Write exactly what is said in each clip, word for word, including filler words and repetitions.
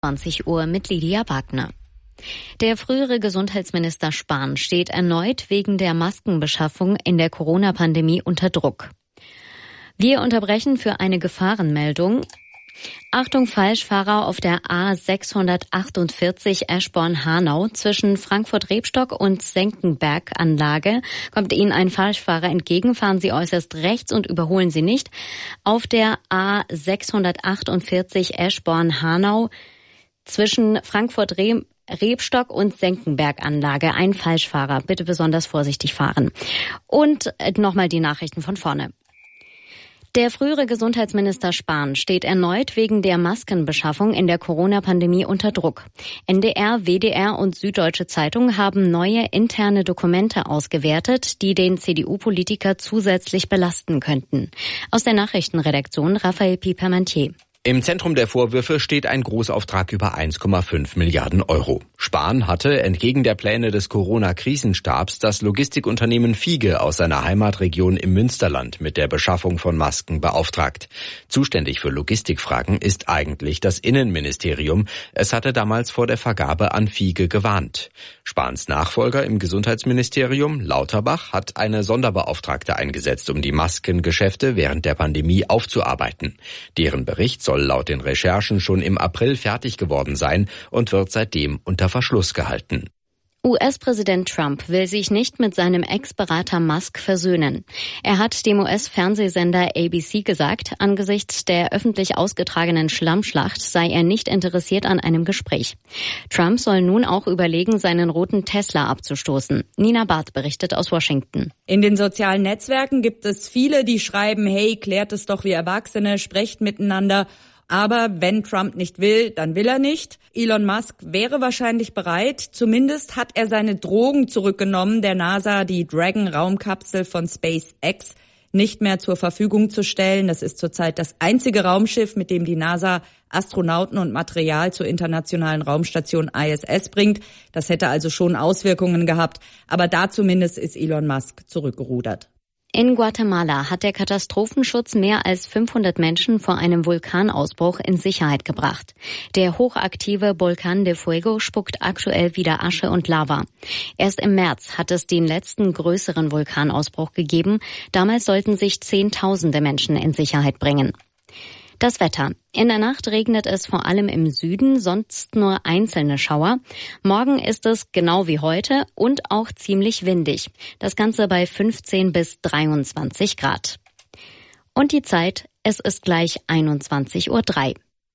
zwanzig Uhr mit Lydia Wagner. Der frühere Gesundheitsminister Spahn steht erneut wegen der Maskenbeschaffung in der Corona-Pandemie unter Druck. Wir unterbrechen für eine Gefahrenmeldung. Achtung, Falschfahrer auf der A sechshundertachtundvierzig Eschborn-Hanau zwischen Frankfurt-Rebstock und Senckenberg-Anlage. Kommt Ihnen ein Falschfahrer entgegen, fahren Sie äußerst rechts und überholen Sie nicht. Auf der A sechshundertachtundvierzig Eschborn-Hanau zwischen Frankfurt-Rebstock und Senckenberg-Anlage ein Falschfahrer. Bitte besonders vorsichtig fahren. Und nochmal die Nachrichten von vorne. Der frühere Gesundheitsminister Spahn steht erneut wegen der Maskenbeschaffung in der Corona-Pandemie unter Druck. N D R, W D R und Süddeutsche Zeitung haben neue interne Dokumente ausgewertet, die den C D U-Politiker zusätzlich belasten könnten. Aus der Nachrichtenredaktion Raphael Piepermantier. Im Zentrum der Vorwürfe steht ein Großauftrag über eins Komma fünf Milliarden Euro. Spahn hatte entgegen der Pläne des Corona-Krisenstabs das Logistikunternehmen Fiege aus seiner Heimatregion im Münsterland mit der Beschaffung von Masken beauftragt. Zuständig für Logistikfragen ist eigentlich das Innenministerium. Es hatte damals vor der Vergabe an Fiege gewarnt. Spahns Nachfolger im Gesundheitsministerium, Lauterbach, hat eine Sonderbeauftragte eingesetzt, um die Maskengeschäfte während der Pandemie aufzuarbeiten. Deren Bericht soll laut den Recherchen schon im April fertig geworden sein und wird seitdem unter Verschluss gehalten. U S-Präsident Trump will sich nicht mit seinem Ex-Berater Musk versöhnen. Er hat dem U S-Fernsehsender A B C gesagt, angesichts der öffentlich ausgetragenen Schlammschlacht sei er nicht interessiert an einem Gespräch. Trump soll nun auch überlegen, seinen roten Tesla abzustoßen. Nina Barth berichtet aus Washington. In den sozialen Netzwerken gibt es viele, die schreiben, hey, klärt es doch wie Erwachsene, sprecht miteinander. Aber wenn Trump nicht will, dann will er nicht. Elon Musk wäre wahrscheinlich bereit. Zumindest hat er seine Drohung zurückgenommen, der NASA die Dragon-Raumkapsel von SpaceX nicht mehr zur Verfügung zu stellen. Das ist zurzeit das einzige Raumschiff, mit dem die NASA Astronauten und Material zur internationalen Raumstation I S S bringt. Das hätte also schon Auswirkungen gehabt. Aber da zumindest ist Elon Musk zurückgerudert. In Guatemala hat der Katastrophenschutz mehr als fünfhundert Menschen vor einem Vulkanausbruch in Sicherheit gebracht. Der hochaktive Volcán de Fuego spuckt aktuell wieder Asche und Lava. Erst im März hat es den letzten größeren Vulkanausbruch gegeben. Damals sollten sich Zehntausende Menschen in Sicherheit bringen. Das Wetter. In der Nacht regnet es vor allem im Süden, sonst nur einzelne Schauer. Morgen ist es genau wie heute und auch ziemlich windig. Das Ganze bei fünfzehn bis dreiundzwanzig Grad. Und die Zeit, es ist gleich einundzwanzig Uhr drei.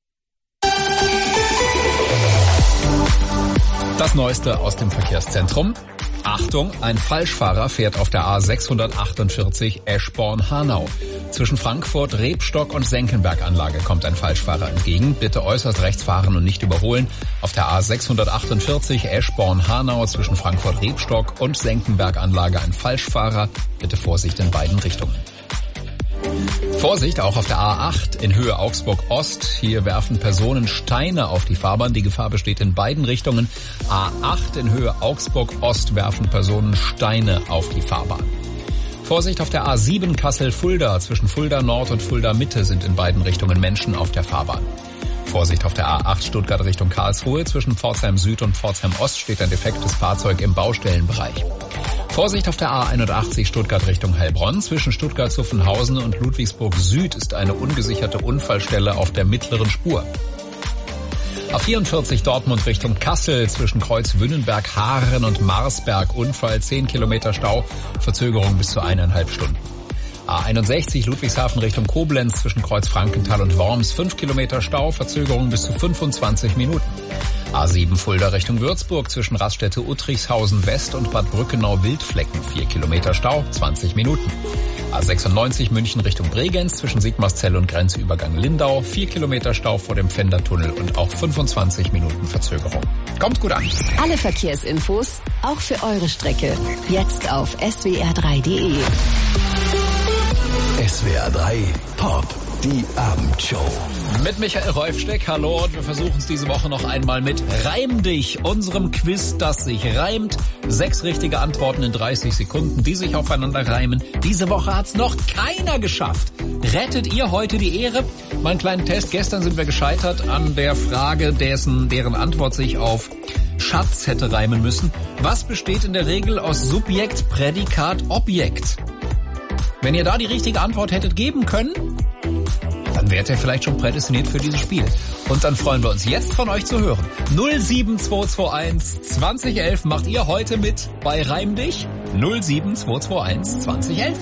Das Neueste aus dem Verkehrszentrum. Achtung, ein Falschfahrer fährt auf der A sechshundertachtundvierzig Eschborn-Hanau. Zwischen Frankfurt, Rebstock und Senckenberg-Anlage kommt ein Falschfahrer entgegen. Bitte äußerst rechts fahren und nicht überholen. Auf der A sechshundertachtundvierzig Eschborn-Hanau zwischen Frankfurt, Rebstock und Senckenberg-Anlage ein Falschfahrer. Bitte Vorsicht in beiden Richtungen. Vorsicht, auch auf der A acht in Höhe Augsburg-Ost. Hier werfen Personen Steine auf die Fahrbahn. Die Gefahr besteht in beiden Richtungen. A acht in Höhe Augsburg-Ost werfen Personen Steine auf die Fahrbahn. Vorsicht auf der A sieben Kassel-Fulda. Zwischen Fulda Nord und Fulda Mitte sind in beiden Richtungen Menschen auf der Fahrbahn. Vorsicht auf der A acht Stuttgart Richtung Karlsruhe. Zwischen Pforzheim Süd und Pforzheim Ost steht ein defektes Fahrzeug im Baustellenbereich. Vorsicht auf der A einundachtzig Stuttgart Richtung Heilbronn. Zwischen Stuttgart-Zuffenhausen und Ludwigsburg Süd ist eine ungesicherte Unfallstelle auf der mittleren Spur. A vierundvierzig Dortmund Richtung Kassel. Zwischen Kreuz Wünnenberg, Haaren und Marsberg Unfall, zehn Kilometer Stau, Verzögerung bis zu eineinhalb Stunden. A einundsechzig Ludwigshafen Richtung Koblenz zwischen Kreuz Frankenthal und Worms, fünf Kilometer Stau, Verzögerung bis zu fünfundzwanzig Minuten. A sieben Fulda Richtung Würzburg zwischen Raststätte Uttrichshausen West und Bad Brückenau-Wildflecken, vier Kilometer Stau, zwanzig Minuten. A sechsundneunzig München Richtung Bregenz zwischen Sigmarszell und Grenzübergang Lindau, vier Kilometer Stau vor dem Fendertunnel und auch fünfundzwanzig Minuten Verzögerung. Kommt gut an. Alle Verkehrsinfos, auch für eure Strecke, jetzt auf s w r drei punkt d e. S W R drei Pop, die Abendshow. Mit Michael Reufsteck, hallo, und wir versuchen es diese Woche noch einmal mit Reim dich, unserem Quiz, das sich reimt. Sechs richtige Antworten in dreißig Sekunden, die sich aufeinander reimen. Diese Woche hat's noch keiner geschafft. Rettet ihr heute die Ehre? Mal einen kleinen Test. Gestern sind wir gescheitert an der Frage, dessen, deren Antwort sich auf Schatz hätte reimen müssen. Was besteht in der Regel aus Subjekt, Prädikat, Objekt? Wenn ihr da die richtige Antwort hättet geben können, dann wärt ihr vielleicht schon prädestiniert für dieses Spiel. Und dann freuen wir uns jetzt von euch zu hören. null sieben zwei zwei eins zwanzig elf macht ihr heute mit bei Reim dich? null sieben zwei zwei eins zwanzig elf.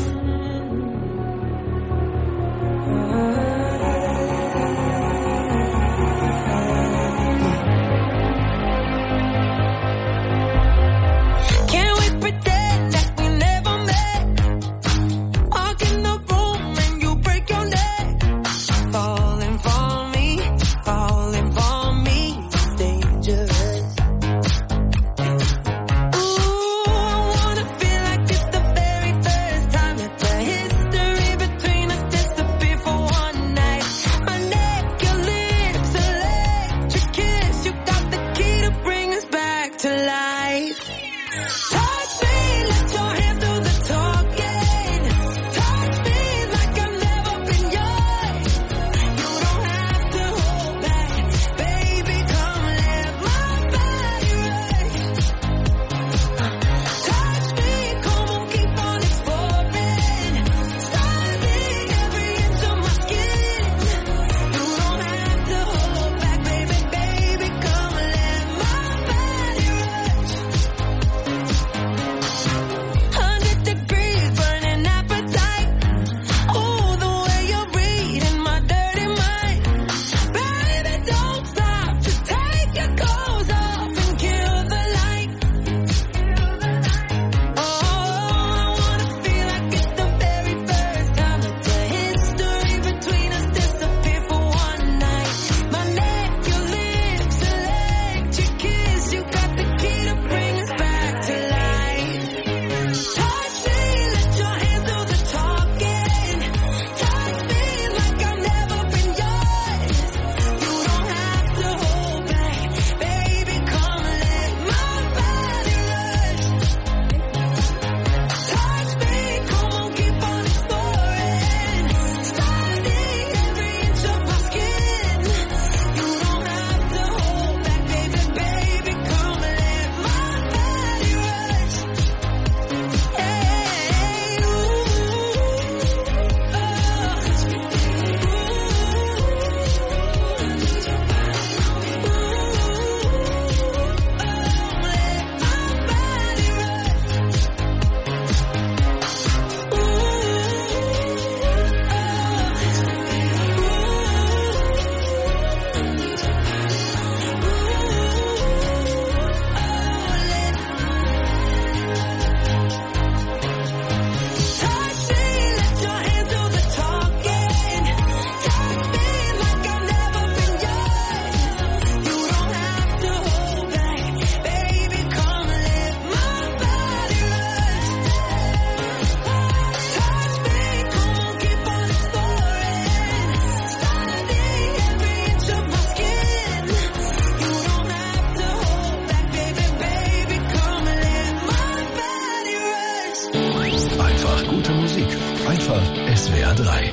S W R drei.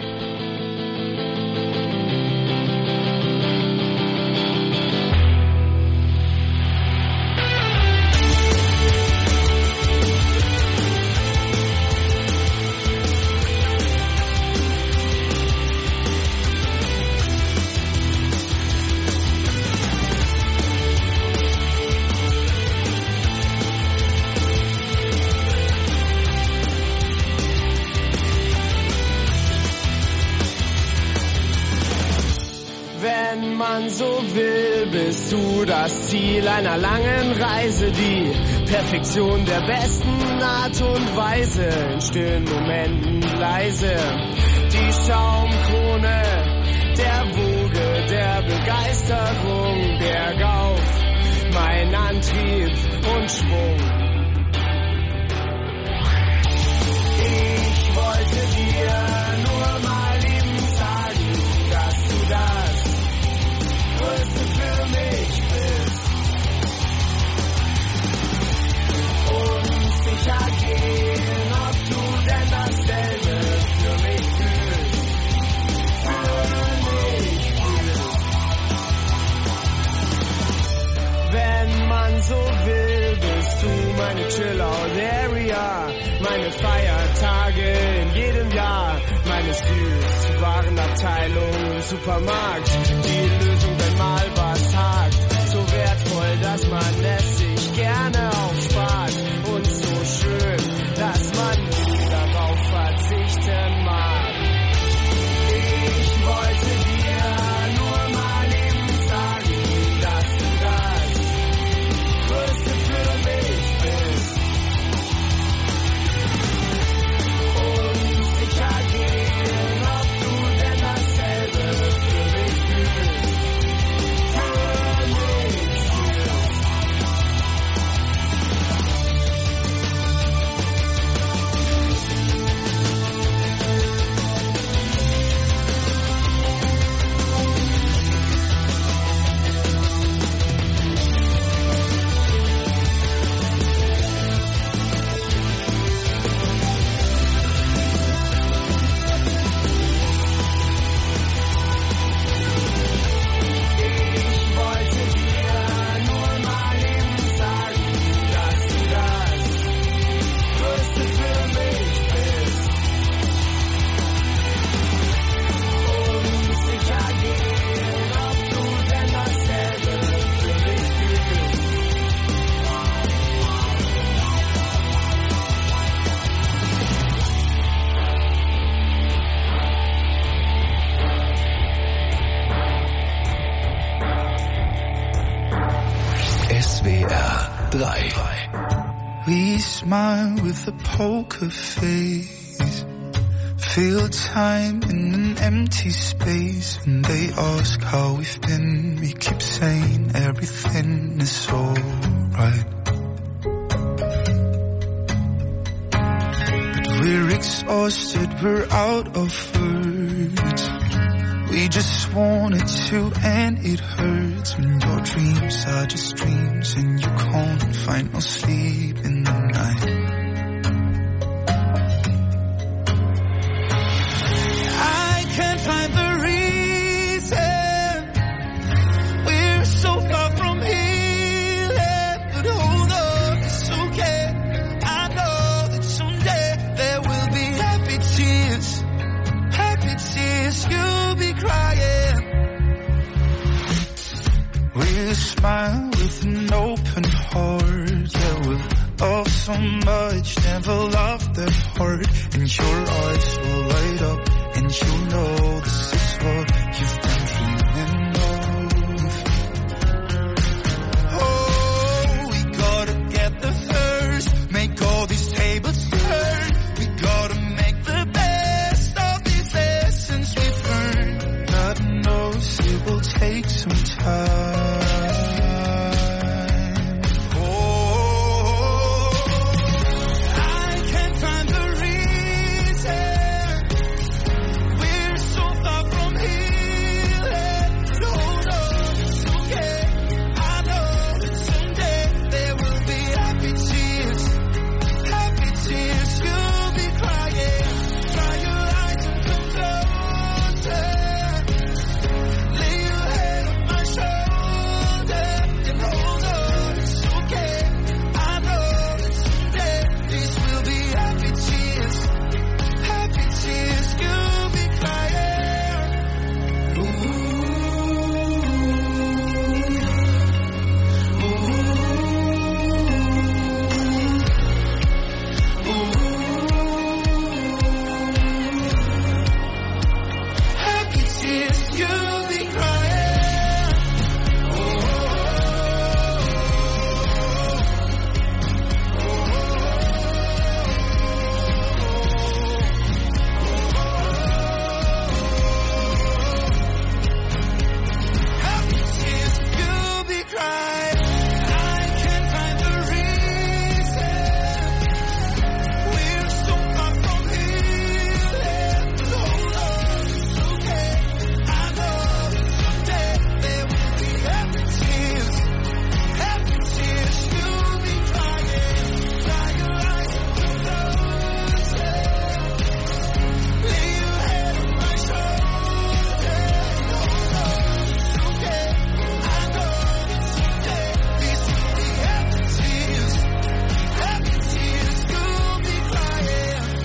Wenn man so will, bist du das Ziel einer langen Reise, die Perfektion der besten Art und Weise, in stillen Momenten leise, die Schaumkrone der Woge der Begeisterung, bergauf, mein Antrieb und Schwung. Ich wollte dir nur mal eben sagen, dass du das Größte für mich bist. Und sicher gehen, ob du denn dasselbe für mich fühlst. so will, bist du meine Chill-Out-Area, meine Feiertage in jedem Jahr, meine Süß-Warenabteilung im Supermarkt, die Lösung, wenn mal was hakt, so wertvoll, dass man es sich gerne aufspart und so schön, dass man nie darauf verzichten mag. Ich wollte dir nur mal eben sagen, dass du das Größte für mich bist. Und sicher gehen, ob du denn dasselbe für mich fühlst. Für mich fühlst. S W R drei. We smile with a poker face, fill time in an empty space. When they ask how we've been, we keep saying everything is alright. But we're exhausted, we're out of words. We just want it to end, it hurts when your dreams are just dreams and you can't find no sleep in the night. I can't find the reason we're so far from healing, but hold on, it's okay. I know that someday there will be happy tears, happy tears. You'll be crying. We'll smile with an open heart. Yeah, we'll love so much, never loved that hard. And your eyes will light up, and you'll know this is what you've been dreaming of. Oh, we gotta get the first, make all these tables turn. We gotta make the best of these lessons we've learned. God knows it will take some time. Oh, I can't find the reason we're so far from here.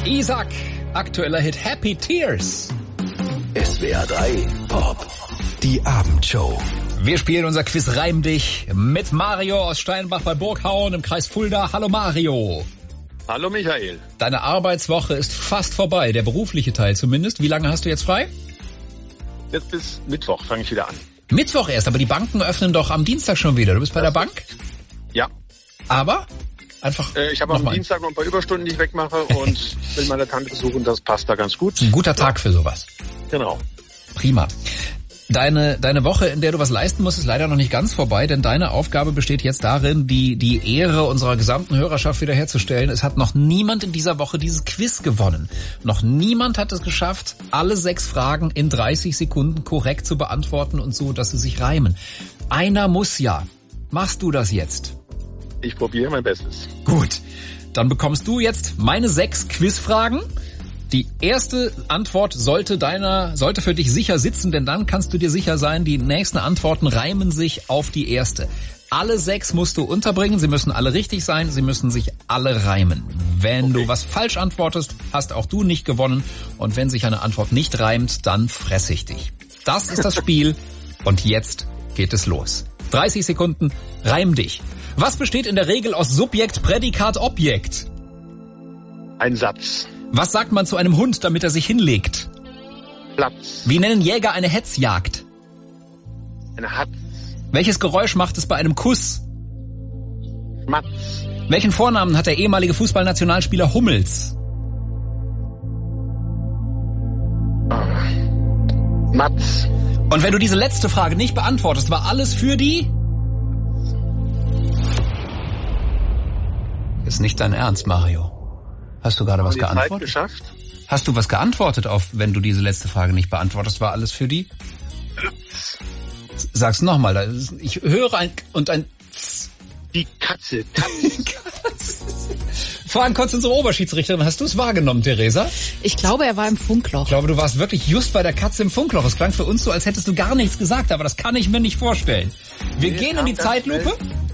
Isaac, aktueller Hit Happy Tears. S W R drei Pop. Die Abendshow. Wir spielen unser Quiz Reim dich mit Mario aus Steinbach bei Burghauen im Kreis Fulda. Hallo Mario. Hallo Michael. Deine Arbeitswoche ist fast vorbei, der berufliche Teil zumindest. Wie lange hast du jetzt frei? Jetzt bis Mittwoch fange ich wieder an. Mittwoch erst, aber die Banken öffnen doch am Dienstag schon wieder. Du bist bei der Bank? Ja. Aber? Einfach äh, Ich habe am Dienstag noch ein paar Überstunden, die ich wegmache und will meine Tante besuchen. Das passt da ganz gut. Ein guter Tag für sowas. Genau. Prima. Deine, deine Woche, in der du was leisten musst, ist leider noch nicht ganz vorbei, denn deine Aufgabe besteht jetzt darin, die, die Ehre unserer gesamten Hörerschaft wiederherzustellen. Es hat noch niemand in dieser Woche dieses Quiz gewonnen. Noch niemand hat es geschafft, alle sechs Fragen in dreißig Sekunden korrekt zu beantworten und so, dass sie sich reimen. Einer muss ja. Machst du das jetzt? Ich probiere mein Bestes. Gut. Dann bekommst du jetzt meine sechs Quizfragen. Die erste Antwort sollte deiner, sollte für dich sicher sitzen, denn dann kannst du dir sicher sein, die nächsten Antworten reimen sich auf die erste. Alle sechs musst du unterbringen, sie müssen alle richtig sein, sie müssen sich alle reimen. Wenn okay. du was falsch antwortest, hast auch du nicht gewonnen und wenn sich eine Antwort nicht reimt, dann fresse ich dich. Das ist das Spiel und jetzt geht es los. dreißig Sekunden, reim dich. Was besteht in der Regel aus Subjekt, Prädikat, Objekt? Ein Satz. Was sagt man zu einem Hund, damit er sich hinlegt? Platz. Wie nennen Jäger eine Hetzjagd? Eine Hatz. Welches Geräusch macht es bei einem Kuss? Schmatz. Welchen Vornamen hat der ehemalige Fußballnationalspieler Hummels? Oh. Matz. Und wenn du diese letzte Frage nicht beantwortest, war alles für die... Ist nicht dein Ernst, Mario. Hast du gerade was die geantwortet? Zeit geschafft? Hast du was geantwortet auf, wenn du diese letzte Frage nicht beantwortest? War alles für die? Sag's nochmal. Ich höre ein und ein... Die Katze. Katze. Fragen kurz unsere Oberschiedsrichterin. Hast du es wahrgenommen, Theresa? Ich glaube, er war im Funkloch. Ich glaube, du warst wirklich just bei der Katze im Funkloch. Es klang für uns so, als hättest du gar nichts gesagt, aber das kann ich mir nicht vorstellen. Wir nee, gehen in die Zeitlupe.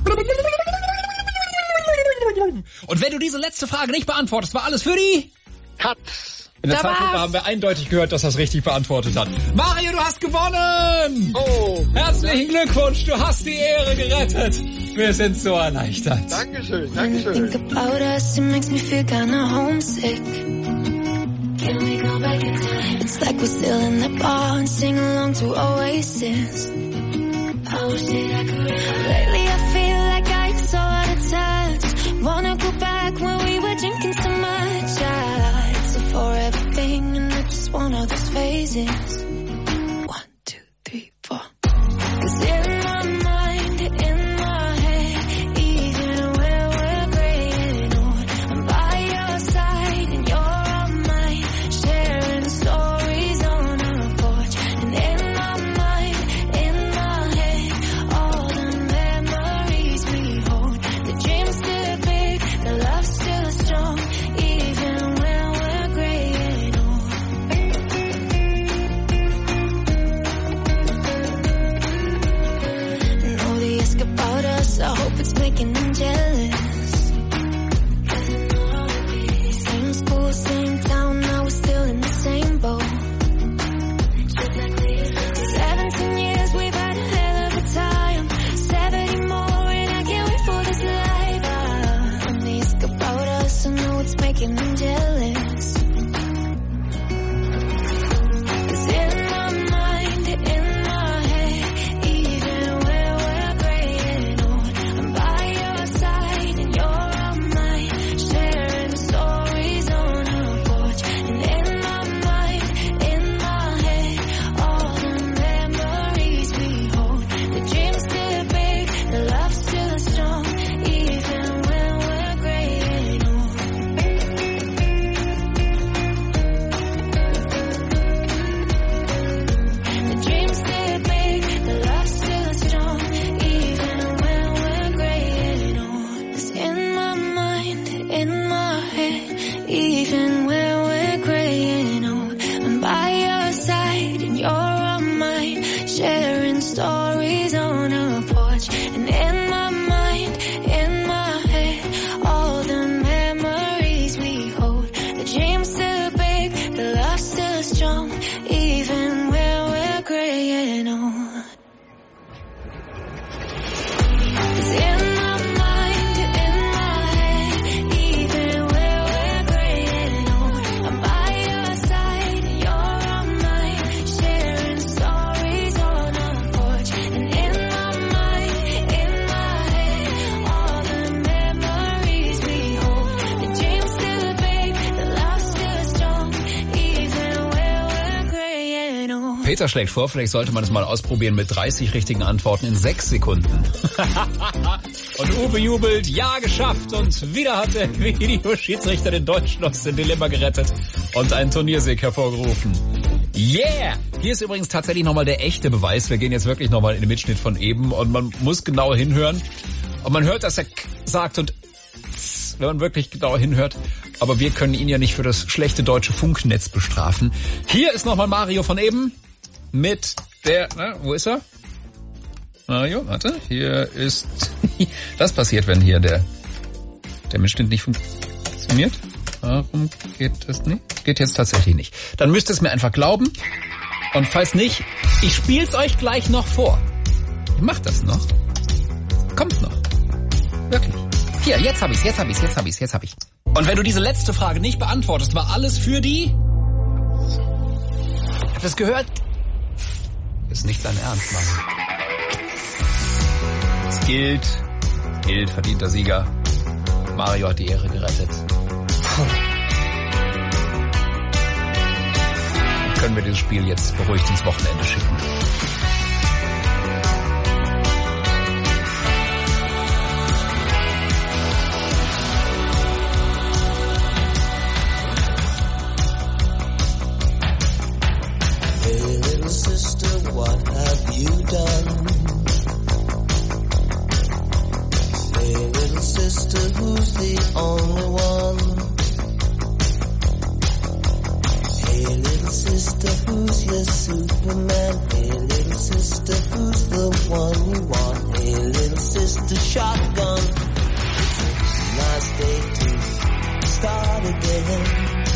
Und wenn du diese letzte Frage nicht beantwortest, war alles für die... Katz. In der da Zeitlupe war's. Haben wir eindeutig gehört, dass das richtig beantwortet hat. Mario, du hast gewonnen! Oh! Herzlichen Glückwunsch, du hast die Ehre gerettet. Wir sind so erleichtert. Dankeschön, Dankeschön. Think about us, it makes me feel kinda homesick. Can we go back in time? It's like we're still in the bar and sing along to Oasis. I wish that I could. Lately I feel like I'm so out of touch. Wanna go back when we were drinking so much. I, it's a forever thing and it's just one of those phases. One, two, three, four. 'Cause in my mind, in my head, even when we're graying old, I'm by your side and you're on mine, sharing stories on our porch. And in my mind, in my head, all the memories we hold, the dreams still big, the love still strong, even when we're graying old. And all they ask about us, I hope it's making them jealous. Same school, same town, now we're still in the same boat. Seventeen years, we've had a hell of a time. Seventy more, and I can't wait for this life. Ah, when they ask about us, I know it's making them jealous. 'Cause in my mind, in my head, even when we're graying old, I'm by your Peter schlägt vor, vielleicht sollte man es mal ausprobieren mit dreißig richtigen Antworten in sechs Sekunden. Und Uwe jubelt, ja, geschafft. Und wieder hat der Videoschiedsrichter den Deutschen aus dem Dilemma gerettet und einen Turniersieg hervorgerufen. Yeah! Hier ist übrigens tatsächlich nochmal der echte Beweis. Wir gehen jetzt wirklich nochmal in den Mitschnitt von eben und man muss genau hinhören. Und man hört, dass er K sagt und Z, wenn man wirklich genau hinhört. Aber wir können ihn ja nicht für das schlechte deutsche Funknetz bestrafen. Hier ist nochmal Mario von eben mit der... Na, wo ist er? Mario, warte. Hier ist... Das passiert, wenn hier der, der Mitschnitt nicht funktioniert. Warum geht das nicht? Geht jetzt tatsächlich nicht. Dann müsst ihr es mir einfach glauben. Und falls nicht, ich spiel's euch gleich noch vor. Macht das noch. Kommt noch. Wirklich. Hier, jetzt hab ich's, jetzt hab ich's, jetzt hab ich's, jetzt hab ich's. Und wenn du diese letzte Frage nicht beantwortest, war alles für die... Habt ihr das gehört? Ist nicht dein Ernst, Mann. Es gilt, gilt, verdienter Sieger. Mario hat die Ehre gerettet. Dann können wir dieses Spiel jetzt beruhigt ins Wochenende schicken. Hey little sister, what have you done? Hey little sister, who's the only one? Hey little sister, who's your Superman? Hey little sister, who's the one you want? Hey little sister, shotgun. Nice day to start again.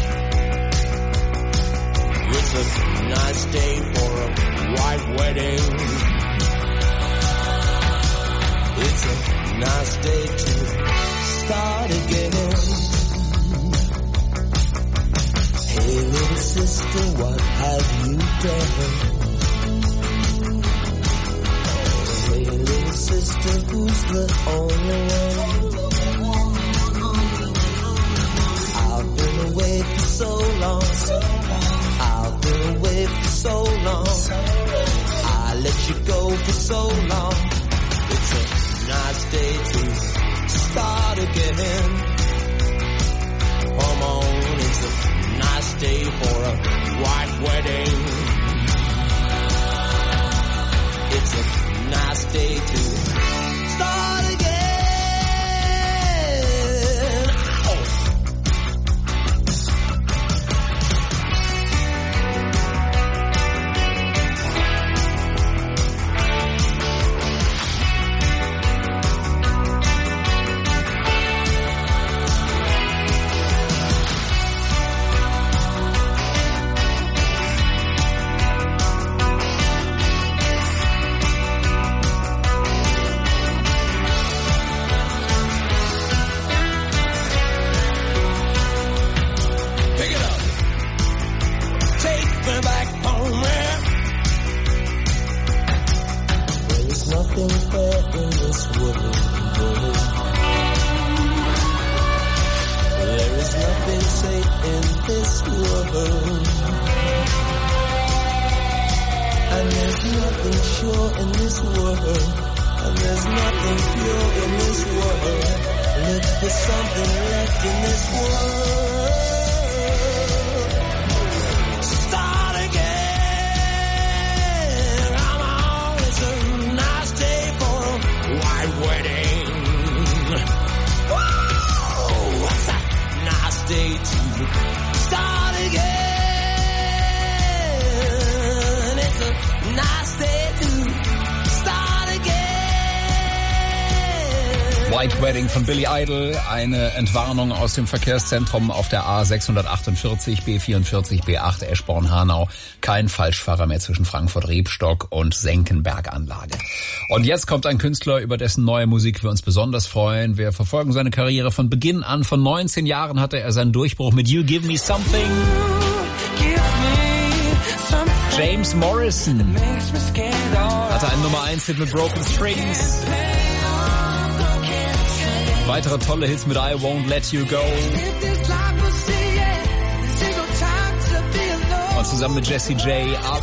It's a nice day for a white wedding. It's a nice day to start again. Hey little sister, what have you done? Hey little sister, who's the only one? I've been away for so long. I've been away for so long. I let you go for so long. It's a nice day to start again. Come on, it's a nice day for a white wedding. It's a nice day to start again. Oh. White Wedding von Billy Idol, eine Entwarnung aus dem Verkehrszentrum auf der A sechshundertachtundvierzig, B vierundvierzig, B acht, Eschborn-Hanau. Kein Falschfahrer mehr zwischen Frankfurt-Rebstock und Senckenberg-Anlage. Und jetzt kommt ein Künstler, über dessen neue Musik wir uns besonders freuen. Wir verfolgen seine Karriere von Beginn an. Von neunzehn Jahren hatte er seinen Durchbruch mit You Give Me Something. James Morrison hatte einen Nummer eins Hit mit Broken Strings. Weitere tolle Hits mit I Won't Let You Go. Und zusammen mit Jessie J ab.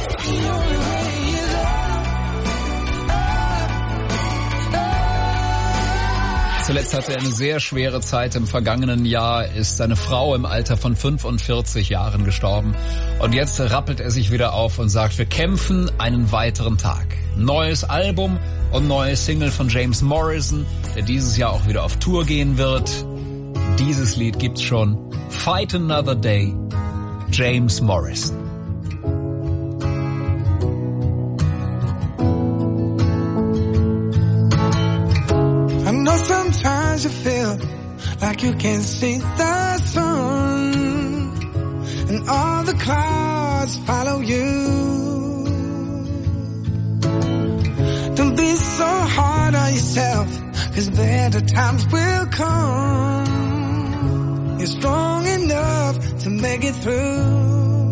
Zuletzt hatte er eine sehr schwere Zeit. Im vergangenen Jahr ist seine Frau im Alter von fünfundvierzig Jahren gestorben. Und jetzt rappelt er sich wieder auf und sagt, wir kämpfen einen weiteren Tag. Neues Album und neue Single von James Morrison, der dieses Jahr auch wieder auf Tour gehen wird. Dieses Lied gibt's schon. Fight Another Day, James Morrison. Sometimes you feel like you can't see the sun, and all the clouds follow you. Don't be so hard on yourself, 'cause better times will come. You're strong enough to make it through.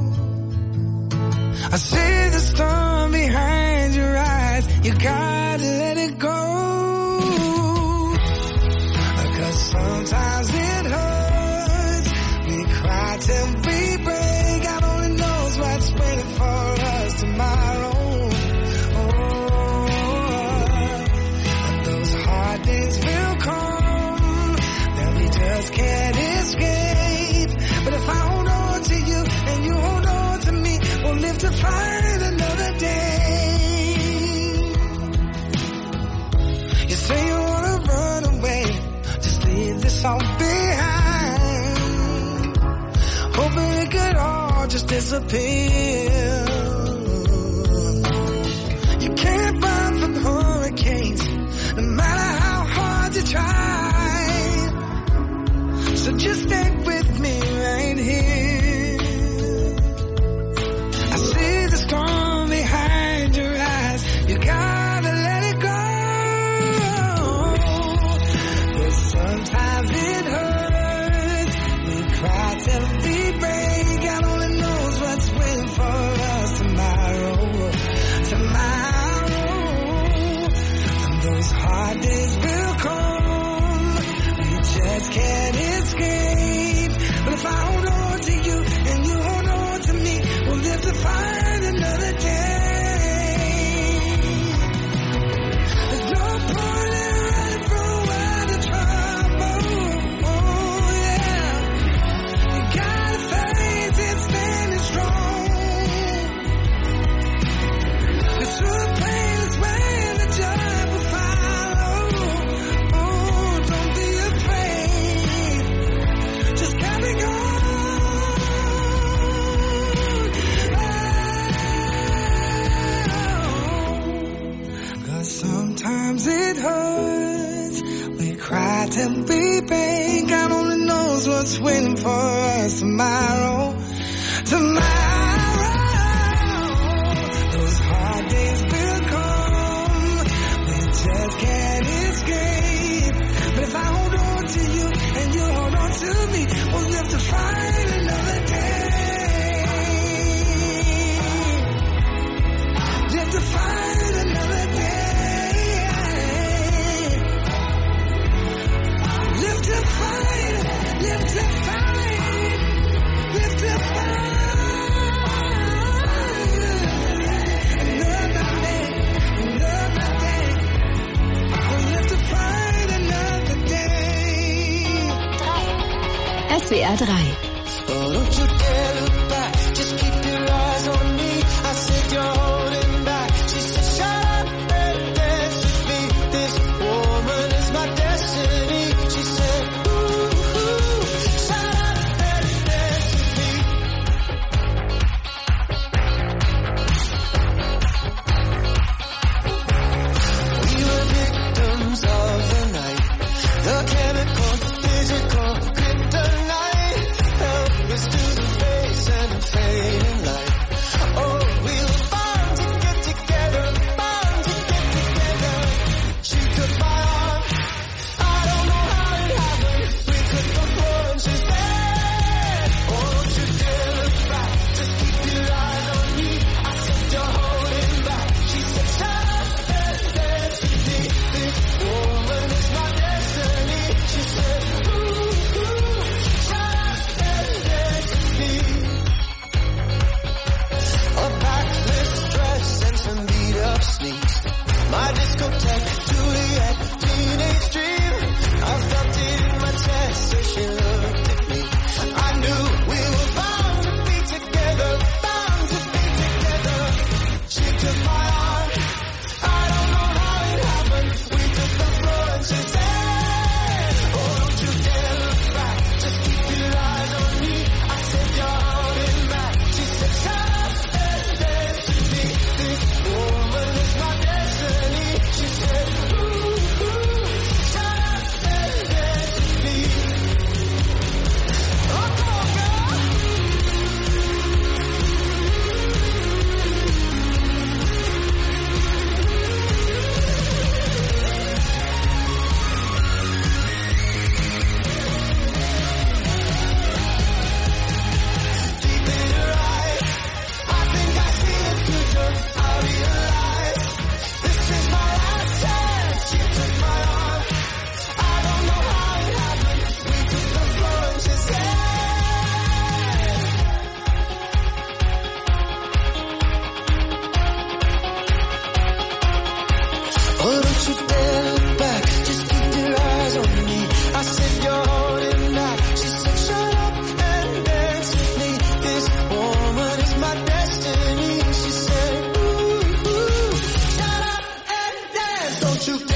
I see the storm behind your eyes, you gotta let it go. Sometimes it hurts, we cry till we break. God only knows what's waiting for us tomorrow. Oh, and those hard days will come that we just can't escape. But if I hold on to you and you hold on to me, we'll live to fight another day. You say you wanna run away, leave this all behind, hoping it could all just disappear. You can't run from hurricanes, no matter how hard you try. So just stay with me right here. I see the storm behind your eyes, you gotta let it go. Sometimes it hurts, we cry till we break. God only knows what's waiting for us tomorrow, tomorrow. And those hard days will come, we just can't escape. But if I hold on to you and you hold on to me, we'll live to find another day. There's no point in running from out of trouble. Sometimes it hurts, we cry till we break. God only knows what's waiting for us tomorrow, tomorrow. Those hard days will come, we just can't escape. But if I hold on to you and you hold on to me, we'll live to fight another day. Live to fight another day. Live to fight, live to fight, live to fight. Another day, another day. Live to fight another day. S W R drei. Oh, don't you dare look back, just keep your eyes on me. I said you're holding back. She said shut up and dance with me. This woman is my destiny. She said ooh, ooh, shut up and dance with me. We were victims of the night, the chemical, physical, kryptonite. Help us to the base and fading light.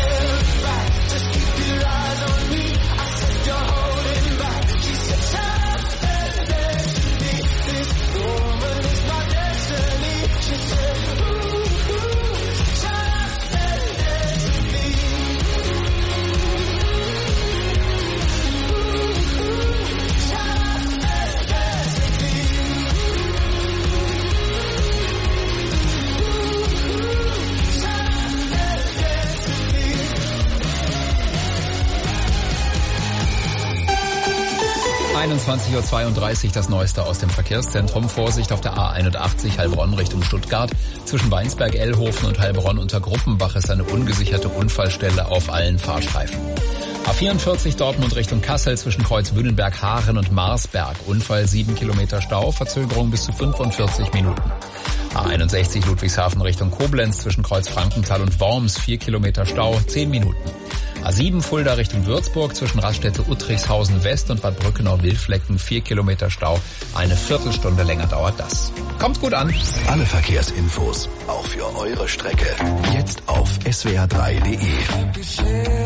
einundzwanzig Uhr zweiunddreißig, das Neueste aus dem Verkehrszentrum. Vorsicht auf der A einundachtzig Heilbronn Richtung Stuttgart. Zwischen Weinsberg, Ellhofen und Heilbronn unter Gruppenbach ist eine ungesicherte Unfallstelle auf allen Fahrstreifen. A vierundvierzig Dortmund Richtung Kassel zwischen Kreuzbühnenberg, Haaren und Marsberg. Unfall sieben Kilometer Stau, Verzögerung bis zu fünfundvierzig Minuten. A einundsechzig Ludwigshafen Richtung Koblenz zwischen Kreuz Frankenthal und Worms, vier Kilometer Stau, zehn Minuten. A sieben Fulda Richtung Würzburg zwischen Raststätte Uttrichshausen West und Bad Brückenau-Wildflecken, vier Kilometer Stau. Eine Viertelstunde länger dauert das. Kommt gut an. Alle Verkehrsinfos, auch für eure Strecke, jetzt auf S W R drei Punkt D E.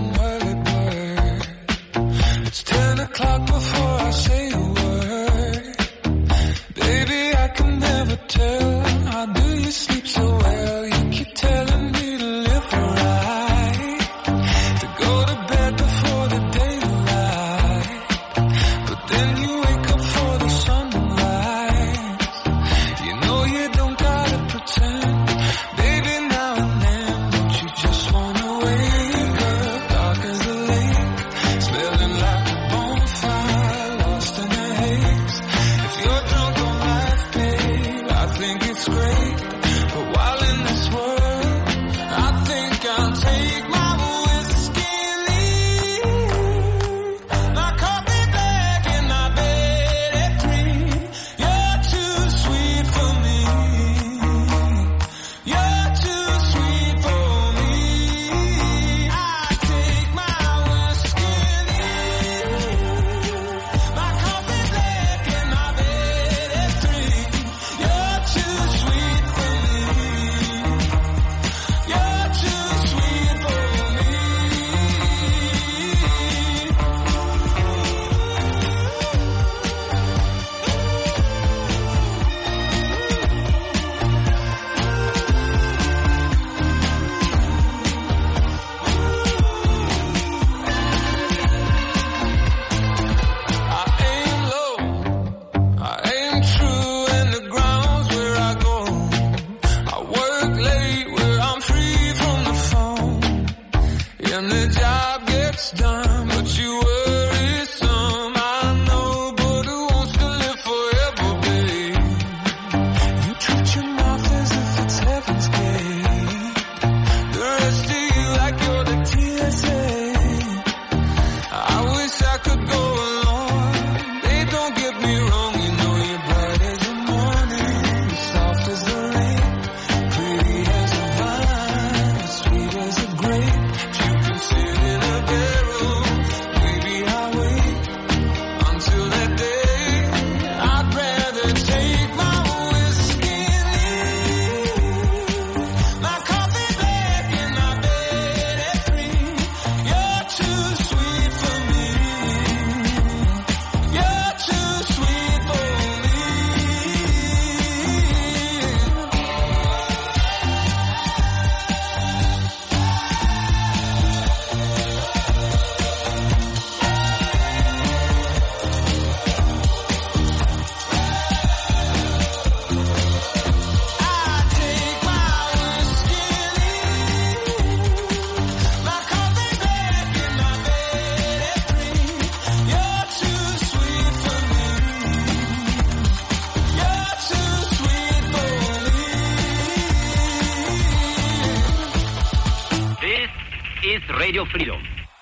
Radio Freedom.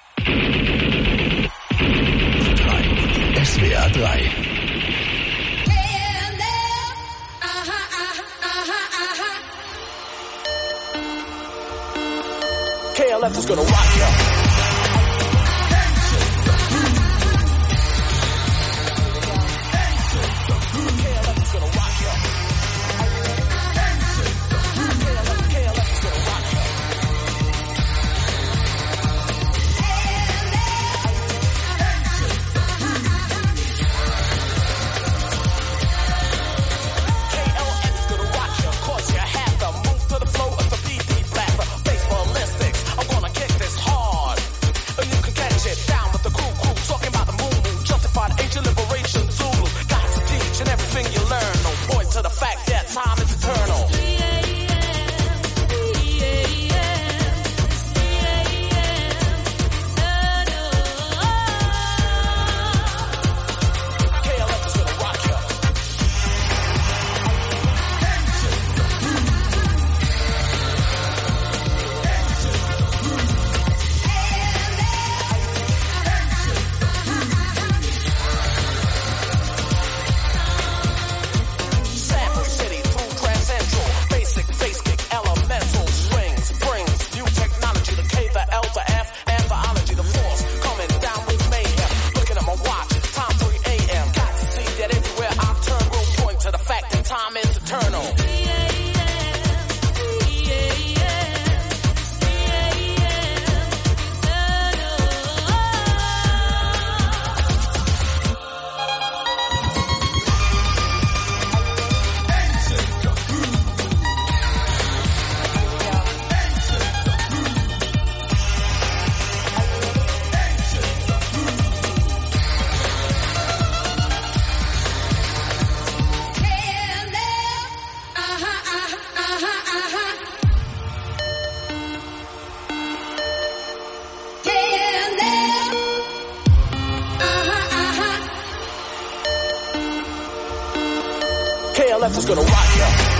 S W R drei. K L F is gonna rock ya. L F is gonna rock ya.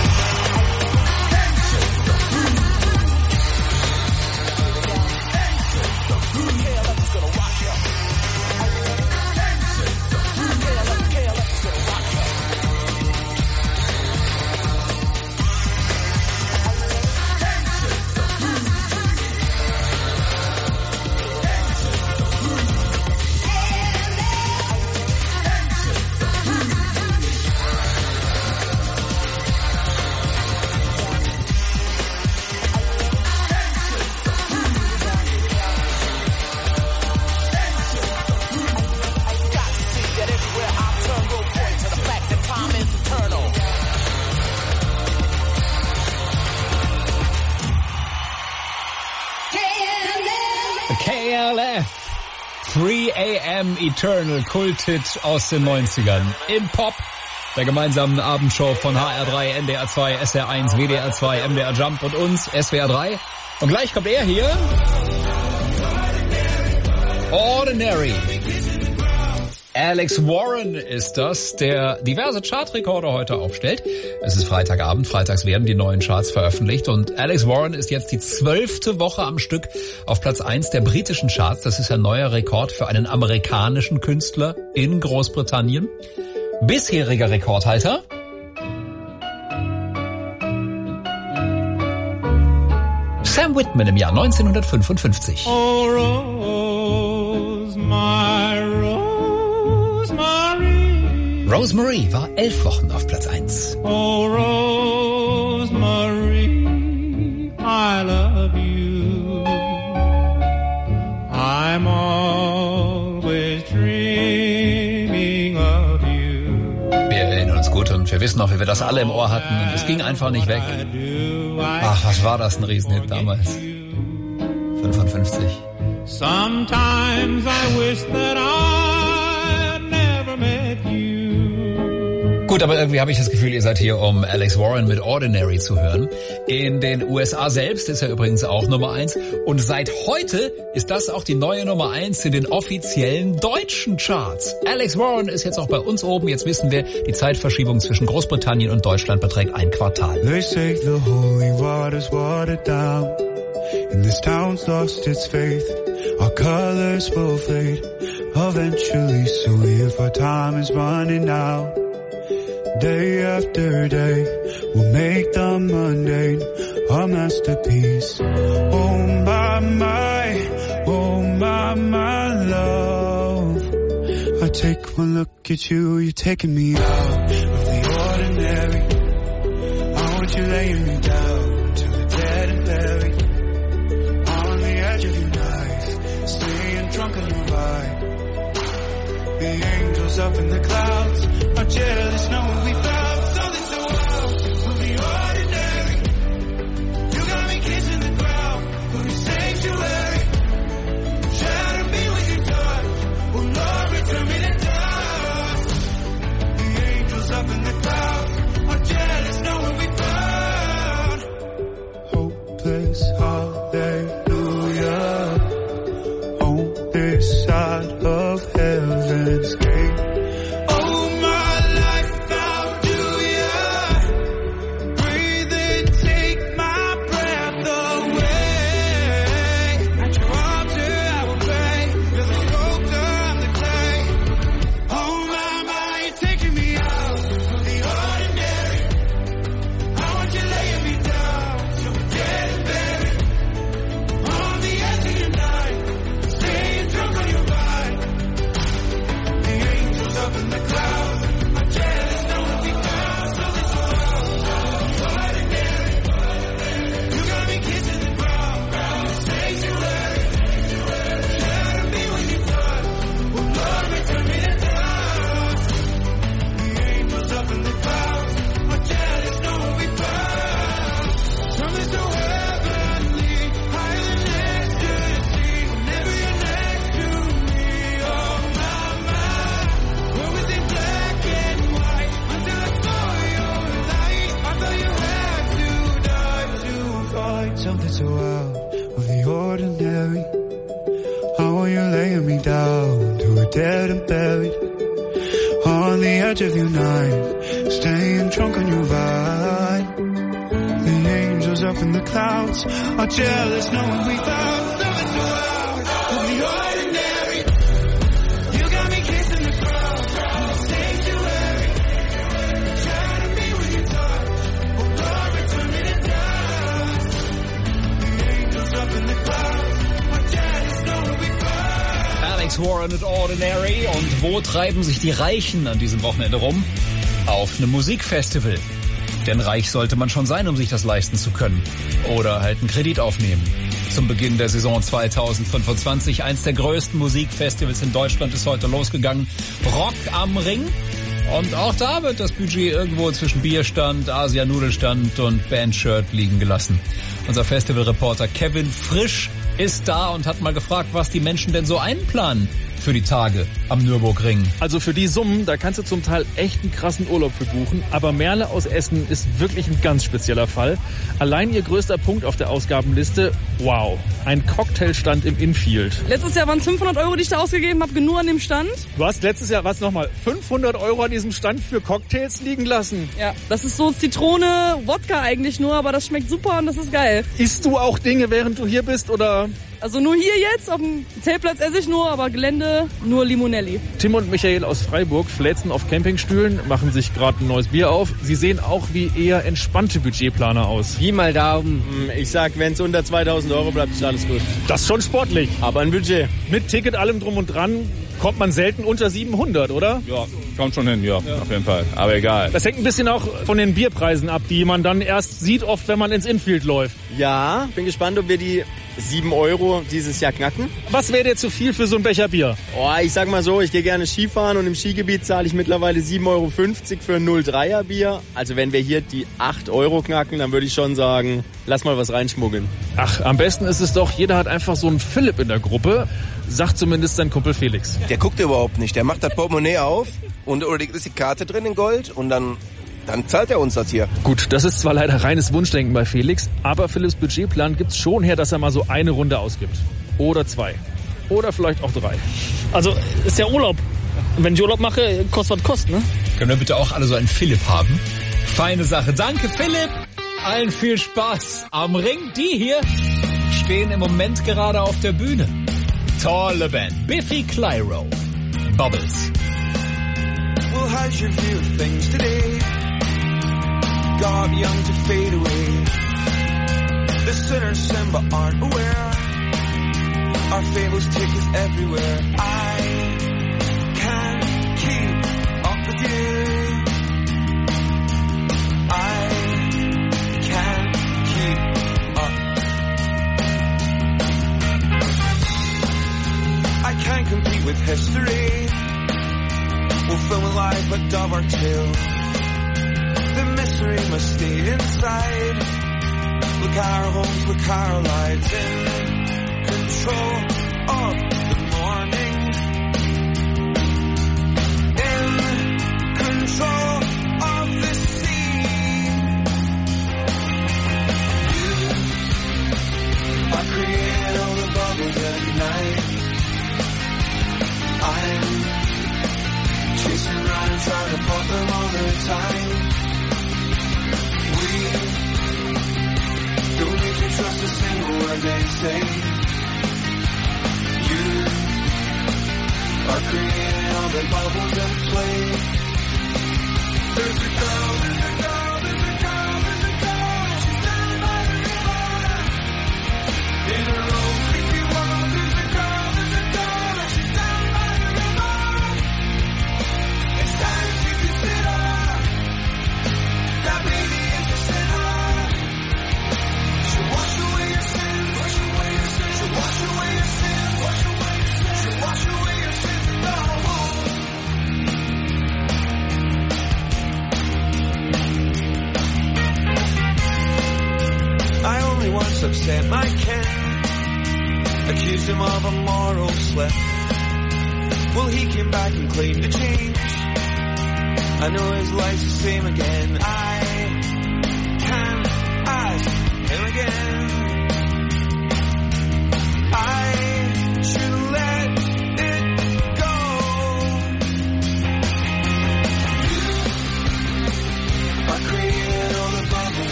K L F, three A M Eternal, Kulthit aus den neunzigern. Im Pop, der gemeinsamen Abendshow von H R drei, N D R zwei, S R eins, W D R zwei, M D R Jump und uns, S W R drei. Und gleich kommt er hier. Ordinary. Alex Warren ist das, der diverse Chartrekorde heute aufstellt. Es ist Freitagabend, freitags werden die neuen Charts veröffentlicht und Alex Warren ist jetzt die zwölfte Woche am Stück auf Platz eins der britischen Charts. Das ist ein neuer Rekord für einen amerikanischen Künstler in Großbritannien. Bisheriger Rekordhalter? Sam Whitman im Jahr neunzehnhundertfünfundfünfzig. Oh, Rose, my Rosemary. Rosemary war elf Wochen auf Platz eins. Oh, Rosemary, I love you. I'm always dreaming of you. Wir erinnern uns gut und wir wissen auch, wie wir das alle im Ohr hatten und es ging einfach nicht weg. Ach, was war das ein Riesenhit damals? fünfundfünfzig. Sometimes I wish that I never met you. Gut, aber irgendwie habe ich das Gefühl, ihr seid hier, um Alex Warren mit Ordinary zu hören. In den U S A selbst ist er übrigens auch Nummer eins. Und seit heute ist das auch die neue Nummer eins in den offiziellen deutschen Charts. Alex Warren ist jetzt auch bei uns oben. Jetzt wissen wir, die Zeitverschiebung zwischen Großbritannien und Deutschland beträgt ein Quartal. They say the holy water's watered down, and this town's lost its faith. Our colors will fade eventually, so if our time is running out, day after day, we'll make the mundane our masterpiece. Oh my, my, oh my, my love. I take one look at you, you're taking me out of the ordinary. I want you laying me down to the dead and buried, on the edge of your knife, staying drunk on your ride. The angels up in the clouds are jealous knowing we found something so wild. We'll be ordinary. You got me kissing the ground for your sanctuary. Shatter me with your touch. Oh Lord, return me to dust. The angels up in the clouds are jealous knowing we found hopeless hallelujah on this side of heaven's gate. Something so out of the ordinary. How are you laying me down to a dead and buried, on the edge of your night, staying drunk on your vibe. The angels up in the clouds are jealous knowing we found something so out of the ordinary. You got me kissing the crowd in the sanctuary, trying to be with you touch, oh Lord, return me to dust. The angels up in the clouds are jealous knowing we found. Alex Warren und Ordinary. Und wo treiben sich die Reichen an diesem Wochenende rum? Auf einem Musikfestival. Denn reich sollte man schon sein, um sich das leisten zu können. Oder halt einen Kredit aufnehmen. Zum Beginn der Saison zwanzig fünfundzwanzig. Eins der größten Musikfestivals in Deutschland ist heute losgegangen. Rock am Ring. Und auch da wird das Budget irgendwo zwischen Bierstand, Asia-Nudelstand und Bandshirt liegen gelassen. Unser Festivalreporter Kevin Frisch ist da und hat mal gefragt, was die Menschen denn so einplanen für die Tage am Nürburgring. Also für die Summen, da kannst du zum Teil echt einen krassen Urlaub für buchen. Aber Merle aus Essen ist wirklich ein ganz spezieller Fall. Allein ihr größter Punkt auf der Ausgabenliste, wow, ein Cocktailstand im Infield. Letztes Jahr waren es fünfhundert Euro, die ich da ausgegeben habe, nur an dem Stand. Du hast letztes Jahr, was nochmal, fünfhundert Euro an diesem Stand für Cocktails liegen lassen? Ja, das ist so Zitrone, Wodka eigentlich nur, aber das schmeckt super und das ist geil. Isst du auch Dinge, während du hier bist, oder? Also nur hier jetzt, auf dem Zeltplatz esse ich nur, aber Gelände nur Limonelli. Tim und Michael aus Freiburg fläzen auf Campingstühlen, machen sich gerade ein neues Bier auf. Sie sehen auch wie eher entspannte Budgetplaner aus. Pi mal Daumen. Ich sag, wenn es unter zweitausend Euro bleibt, ist alles gut. Das ist schon sportlich. Aber ein Budget. Mit Ticket, allem drum und dran, kommt man selten unter siebenhundert, oder? Ja, kommt schon hin, ja, ja, auf jeden Fall. Aber egal. Das hängt ein bisschen auch von den Bierpreisen ab, die man dann erst sieht, oft wenn man ins Infield läuft. Ja, bin gespannt, ob wir die sieben Euro dieses Jahr knacken. Was wäre dir zu viel für so ein Becher Bier? Oh, ich sag mal so, ich gehe gerne Skifahren und im Skigebiet zahle ich mittlerweile sieben Euro fünfzig für ein null Komma dreier Bier. Also wenn wir hier die acht Euro knacken, dann würde ich schon sagen, lass mal was reinschmuggeln. Ach, am besten ist es doch, jeder hat einfach so einen Philipp in der Gruppe, sagt zumindest sein Kumpel Felix. Der guckt überhaupt nicht, der macht das Portemonnaie auf und oder ist die Karte drin in Gold und dann... Dann zahlt er uns das hier. Gut, das ist zwar leider reines Wunschdenken bei Felix, aber Philipps Budgetplan gibt's schon her, dass er mal so eine Runde ausgibt. Oder zwei. Oder vielleicht auch drei. Also, ist ja Urlaub. Und wenn ich Urlaub mache, kostet was kostet, ne? Können wir bitte auch alle so einen Philipp haben? Feine Sache. Danke, Philipp. Allen viel Spaß am Ring. Die hier stehen im Moment gerade auf der Bühne. Tolle Band. Biffy Clyro. Bubbles. Well, how's your view of things today? God young to fade away. The sinners sin but aren't aware. Our fables take us everywhere. I can't keep up with you. I can't keep up. I can't compete with history. We'll film it live but dub our tale. The mystery must stay inside. Look our homes, look our lives in control of the morning. In control of the scene. You are creating all the bubbles at night. I'm chasing around and trying to pop them all the time. Don't need to trust a single word they say. You are creating all the bubbles at play. There's a girl, there's a girl, there's a girl, there's a girl. She's down by the river. In her own creepy world, there's a girl, there's a girl, and she's down by the river. It's time to consider that baby is a sinner. Wash away your sins, wash away your sins, wash away your sins, wash away your sins, wash away your sins and go home. I only once upset my Ken, accused him of a moral slip. Well, he came back and claimed to change. I know his life's the same again. I can ask him again. I should let it go.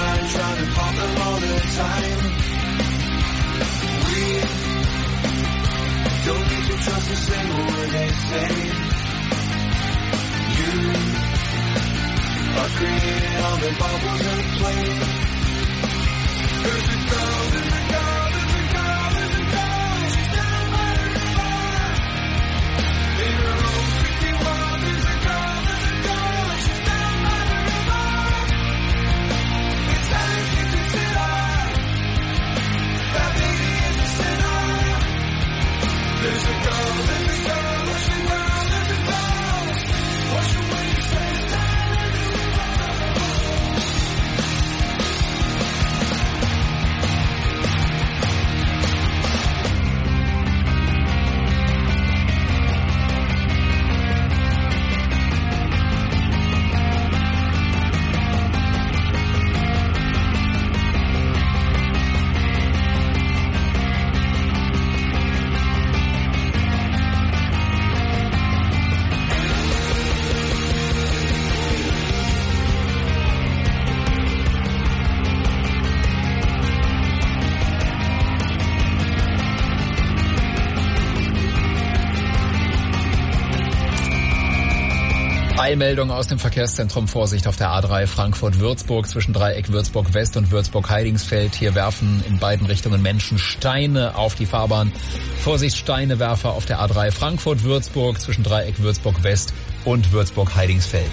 mind trying to pop them all the time. We don't need to trust a single word they say. You are creating all the bubbles and flame. There's a girl, there's a girl, there's a girl, there's a girl. She's down by the river. In her own creepy world, there's a girl, there's a girl. She's down by the river. It's time to consider that baby is a sinner. There's a girl, there's a girl, there's a girl, there's a girl. Wash away your sweat, it's time to do it. Eilmeldung aus dem Verkehrszentrum. Vorsicht auf der A drei Frankfurt-Würzburg zwischen Dreieck Würzburg-West und Würzburg-Heidingsfeld. Hier werfen in beiden Richtungen Menschen Steine auf die Fahrbahn. Vorsicht, Steinewerfer auf der A drei Frankfurt-Würzburg zwischen Dreieck Würzburg-West und Würzburg-Heidingsfeld.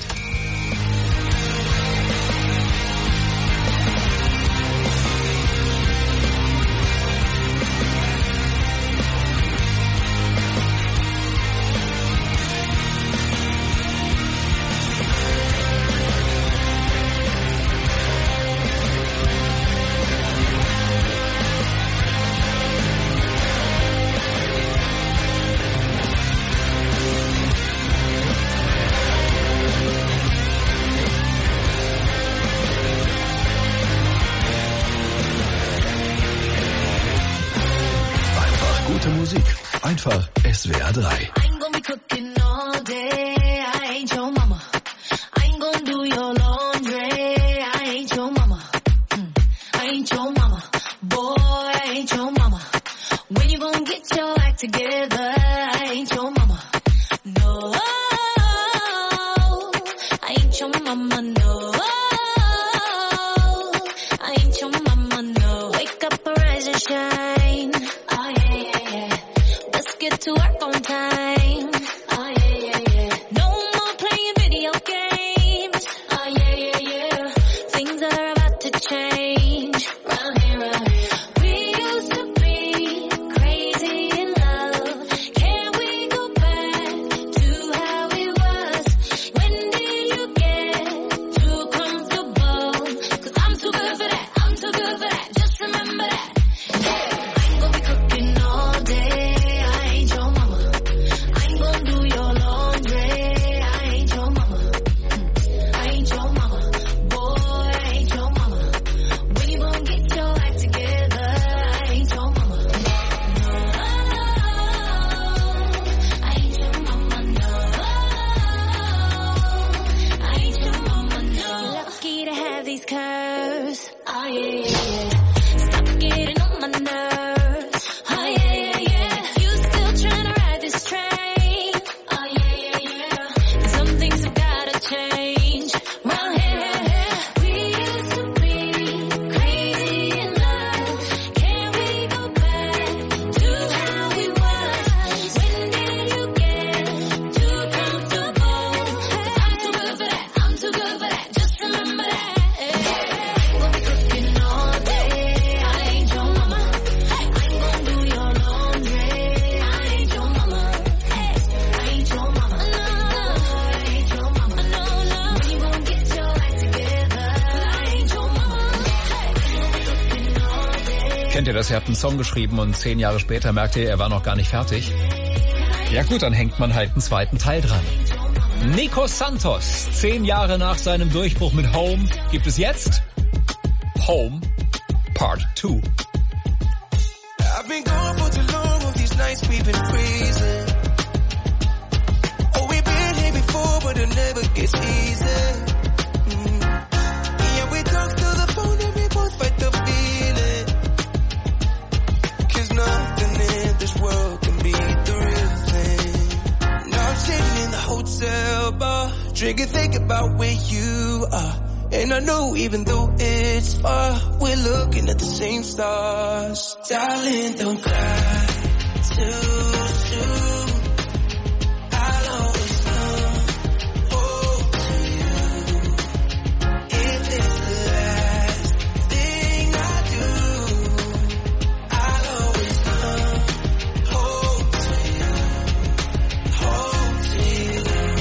Einfach S W R drei. I'm gonna be cooking all day. I ain't your mama. I'm gonna do your laundry. I ain't your mama. Mm. I ain't your mama. Boy, I ain't your mama. When you gonna get your act together? I ain't your mama. No, I ain't your mama. No, I ain't your mama. No, wake up, arise and shine. Oh yeah, yeah, yeah. Let's get to work on time. Oh yeah, yeah, yeah. No more playing video games. Oh yeah, yeah, yeah. Things are about to change. Round here, round here. We used to be crazy in love. Can we go back to how it was? When did you get too comfortable? 'Cause I'm too good for that. I'm too good for that. Just remember that. Yeah. I'm gonna be cooking all day. Curves. Oh yeah, yeah, yeah. Stop getting on my nerves. Oh yeah, yeah, yeah. You still trying to ride this train. Oh yeah, yeah, yeah. Some things have gotta change. Round here, we used to be crazy in love. Can we go back to how we was? When did you get too comfortable? 'Cause I'm too good for that. I'm too good for that. Just remember that. Kennt ihr das? Ihr habt einen Song geschrieben und zehn Jahre später merkt ihr, er war noch gar nicht fertig. Ja gut, dann hängt man halt einen zweiten Teil dran. Nico Santos, zehn Jahre nach seinem Durchbruch mit Home, gibt es jetzt Home Part two. I've been gone for too long, all these nights we've been freezing. Oh, we've been here before, but it never gets easy. Mm. Yeah, we talk to the phone. trigger, think about where you are. And I know even though it's far, we're looking at the same stars. Darling, don't cry too soon. I'll always come home to you. If it's the last thing I do, I'll always come home to you. Home to you.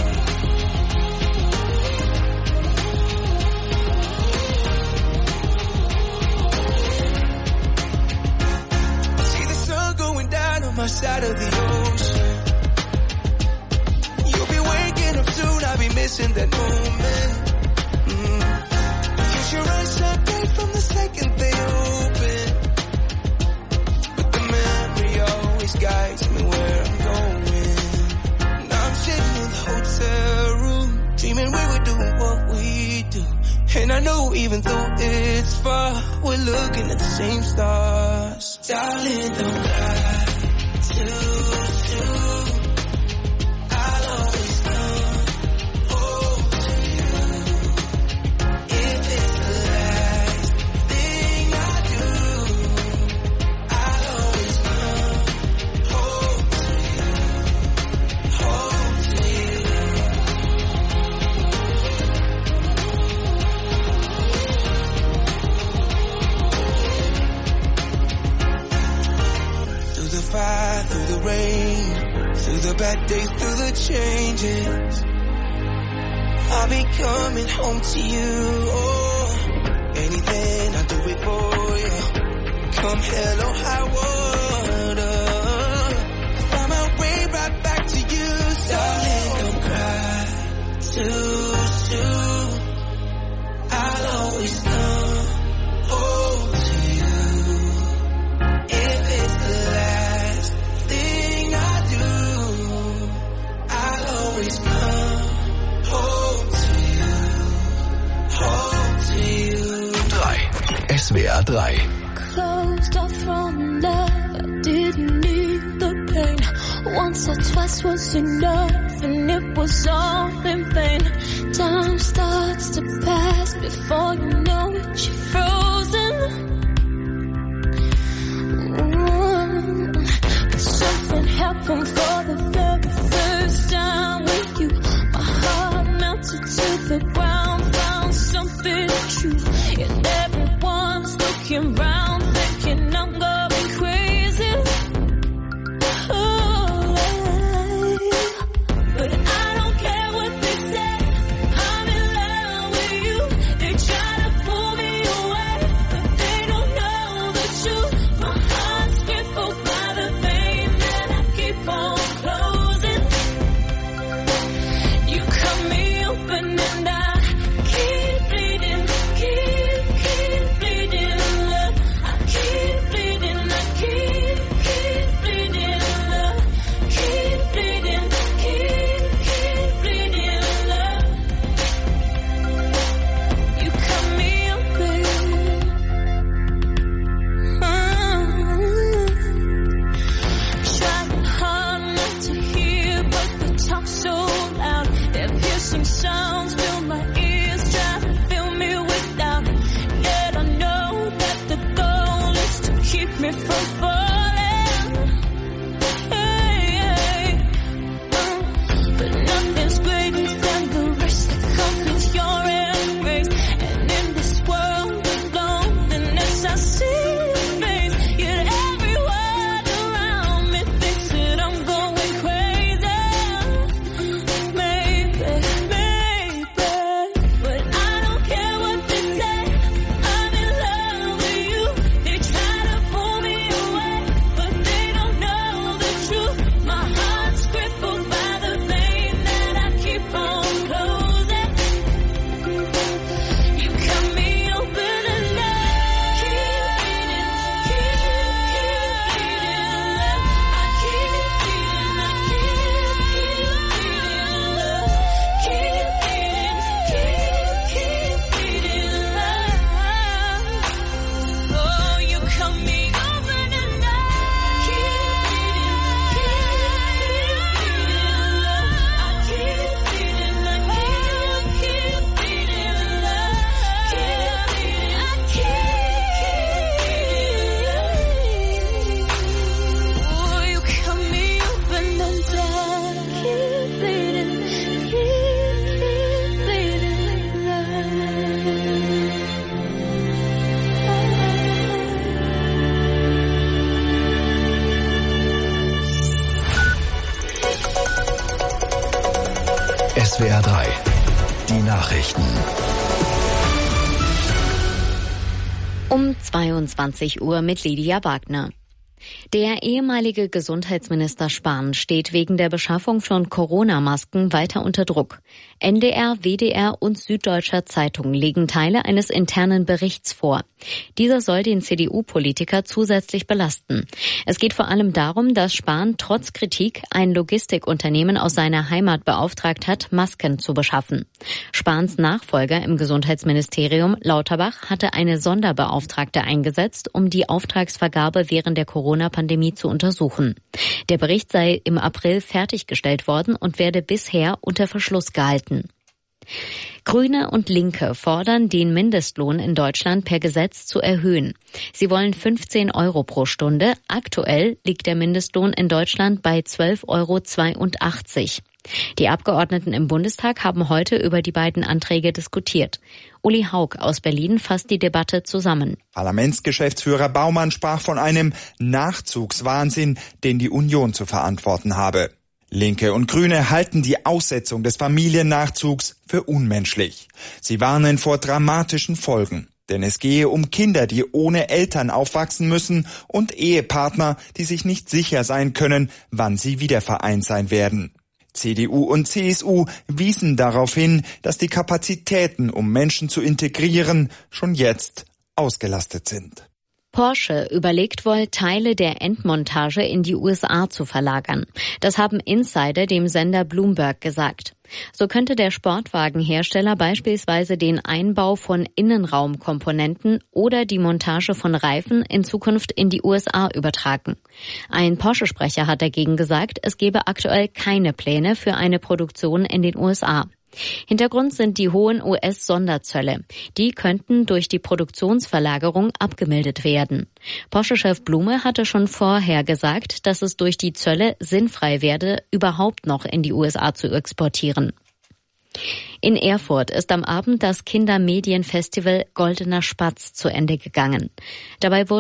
My side of the ocean. You'll be waking up soon, I'll be missing that moment. Mm. Cause your eyes shine bright from the second they open. But the memory always guides me where I'm going. Now I'm sitting in the hotel room, dreaming we were doing what we do. And I know even though it's far, we're looking at the same stars. Darling, don't cry too soon. I'll always come home to you. If it's the last thing I do, I'll always come home to you. Home to you. Through the fire, through the rain, through the bad days, through the changes, I'll be coming home to you. Oh, anything, I'll do it for you. Come hell or high water, I'll find my way right back to you. Darling, don't cry too soon. I'll always come home to you. If it's the last thing I do, I'll always come home to you. Home to you. drei. S W R drei. Closed off from love, I didn't need the pain. Once or twice was enough, and it was all in vain. Time starts to pass before you know it, you're frozen. Mm. But something happened for the very first time with you. My heart melted to the ground, found something true. And everyone's looking round, thinking I'm going crazy. Oh, but I don't care what they say, I'm in love with you. They try to pull me away, but they don't know the truth. My heart's crippled by the pain that I keep on closing. You cut me open and I keep bleeding, keep, keep bleeding, love. I keep bleeding, I keep, keep bleeding, love. Keep bleeding, keep, keep bleeding, love. You cut me open. Trying hard not to hear, but the talk so loud. Their piercing sounds fill my ears, try to fill me with doubt. Yet I know that the goal is to keep me from falling. Hey, hey. Uh, but nothing's greater than the rest that comes with your embrace. And in this world of loneliness, I see your face. Yet every word around me thinks that I'm going crazy. Maybe, maybe, but I don't care what they say. I'm in love with you. They try to pull me away, Nachrichten. Um zweiundzwanzig Uhr mit Lydia Wagner. Der ehemalige Gesundheitsminister Spahn steht wegen der Beschaffung von Corona-Masken weiter unter Druck. N D R, W D R und Süddeutscher Zeitung legen Teile eines internen Berichts vor. Dieser soll den C D U-Politiker zusätzlich belasten. Es geht vor allem darum, dass Spahn trotz Kritik ein Logistikunternehmen aus seiner Heimat beauftragt hat, Masken zu beschaffen. Spahns Nachfolger im Gesundheitsministerium, Lauterbach, hatte eine Sonderbeauftragte eingesetzt, um die Auftragsvergabe während der Corona-Pandemie zu untersuchen. Der Bericht sei im April fertiggestellt worden und werde bisher unter Verschluss gehalten. Grüne und Linke fordern, den Mindestlohn in Deutschland per Gesetz zu erhöhen. Sie wollen fünfzehn Euro pro Stunde. Aktuell liegt der Mindestlohn in Deutschland bei zwölf Euro zweiundachtzig. Die Abgeordneten im Bundestag haben heute über die beiden Anträge diskutiert. Uli Haug aus Berlin fasst die Debatte zusammen. Parlamentsgeschäftsführer Baumann sprach von einem Nachzugswahnsinn, den die Union zu verantworten habe. Linke und Grüne halten die Aussetzung des Familiennachzugs für unmenschlich. Sie warnen vor dramatischen Folgen. Denn es gehe um Kinder, die ohne Eltern aufwachsen müssen und Ehepartner, die sich nicht sicher sein können, wann sie wieder vereint sein werden. C D U und C S U wiesen darauf hin, dass die Kapazitäten, um Menschen zu integrieren, schon jetzt ausgelastet sind. Porsche überlegt wohl, Teile der Endmontage in die U S A zu verlagern. Das haben Insider dem Sender Bloomberg gesagt. So könnte der Sportwagenhersteller beispielsweise den Einbau von Innenraumkomponenten oder die Montage von Reifen in Zukunft in die U S A übertragen. Ein Porsche-Sprecher hat dagegen gesagt, es gebe aktuell keine Pläne für eine Produktion in den U S A. Hintergrund sind die hohen U S-Sonderzölle. Die könnten durch die Produktionsverlagerung abgemildert werden. Porsche-Chef Blume hatte schon vorher gesagt, dass es durch die Zölle sinnfrei werde, überhaupt noch in die U S A zu exportieren. In Erfurt ist am Abend das Kindermedienfestival Goldener Spatz zu Ende gegangen. Dabei wurde